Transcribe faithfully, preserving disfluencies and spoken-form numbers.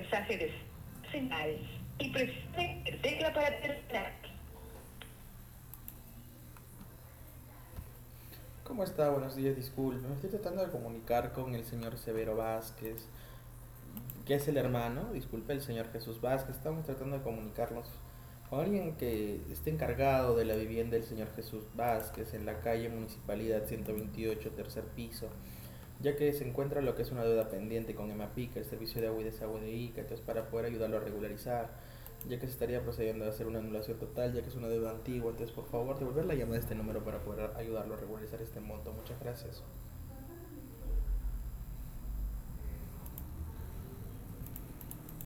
mensaje de señal y presione tecla para terminar. ¿Cómo está? Buenos días, disculpe. Me estoy tratando de comunicar con el señor Severo Vázquez, que es el hermano, disculpe, el señor Jesús Vázquez. Estamos tratando de comunicarnos con alguien que esté encargado de la vivienda del señor Jesús Vázquez en la calle Municipalidad ciento veintiocho, tercer piso, ya que se encuentra lo que es una deuda pendiente con EMAPICA, el servicio de agua y desagüe de Ica. Entonces, para poder ayudarlo a regularizar, ya que se estaría procediendo a hacer una anulación total, ya que es una deuda antigua. Entonces, por favor, devolver la llamada a este número para poder ayudarlo a regularizar este monto. Muchas gracias.